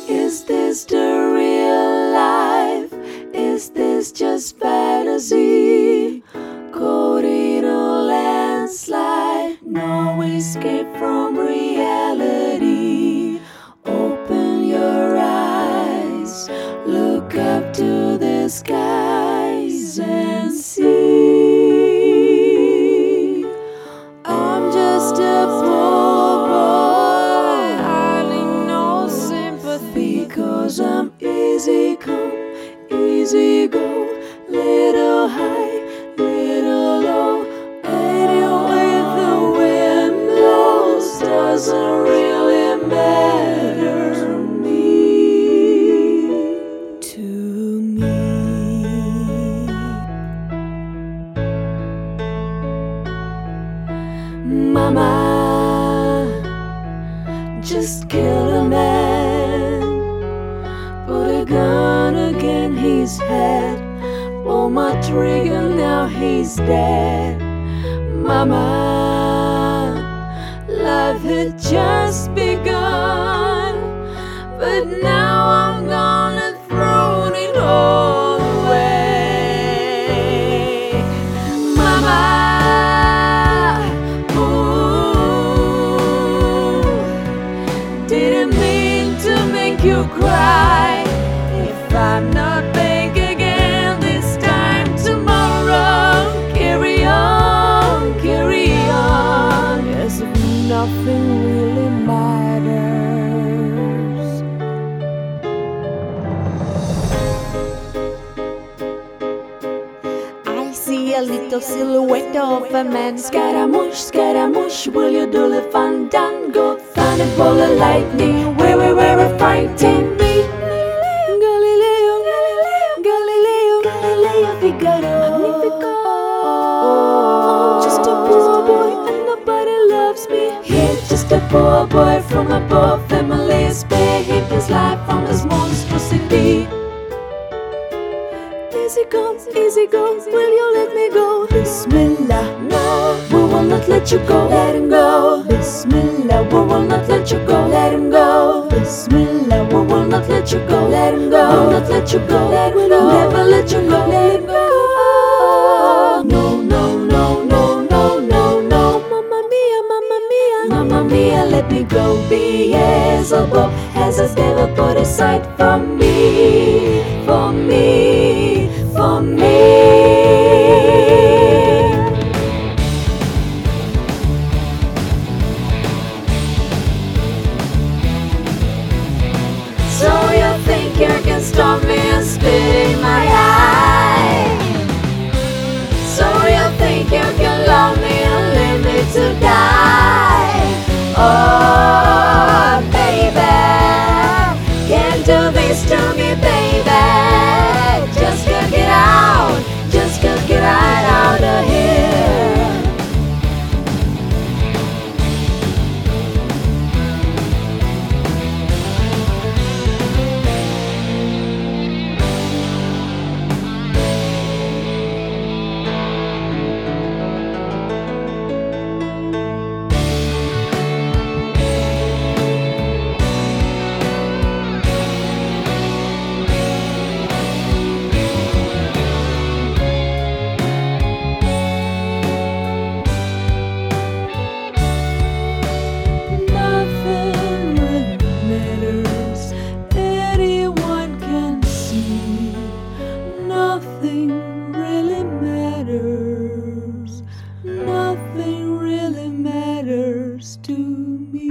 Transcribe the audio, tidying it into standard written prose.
Is this the real life? Is this just fantasy? Caught in a landslide, no escape from reality. Open your eyes, look up to the skies and see. I'm just a poor boy, hiding no sympathy, 'cause I'm easy come, easy go, little high, little low. Anyway the wind blows doesn't really matter to me. Mama just killed a man, put a gun against his head, pull my trigger, now he's dead. Mama, life had just begun, but now I'm gonna throw it all away. Mama, didn't mean to make you cry. If I'm not back again this time tomorrow, carry on, carry on, as if nothing really matters. I see a little silhouette of a man. Scaramouche, Scaramouche, will you do the fandango? Thunderbolt of lightning, where a fighting me. Galileo, Galileo, Galileo, Galileo Figaro. I'm just a poor boy and nobody loves me. He's just a poor boy from a poor family, spared his life from this monstrosity. Easy go, will you let me go? Bismillah, no, we will not let you go. Let him go. Bismillah, we will not let you go. Let him go. Bismillah, we will not let you go. Let him go. We will not let you go. Let him go. Never let you go. Let him go. No, no, no, no, no, no, no. Mamma mia, mamma mia, mamma mia, let me go. Beelzebub has a devil put aside for me, for me, for me. So you think you can stop me and spit in my eye? So you think you can love me and leave me to die? Oh, baby, can't do this to me, baby. Just can't get out, just can't get right out of here. Nothing really matters. Nothing really matters to me.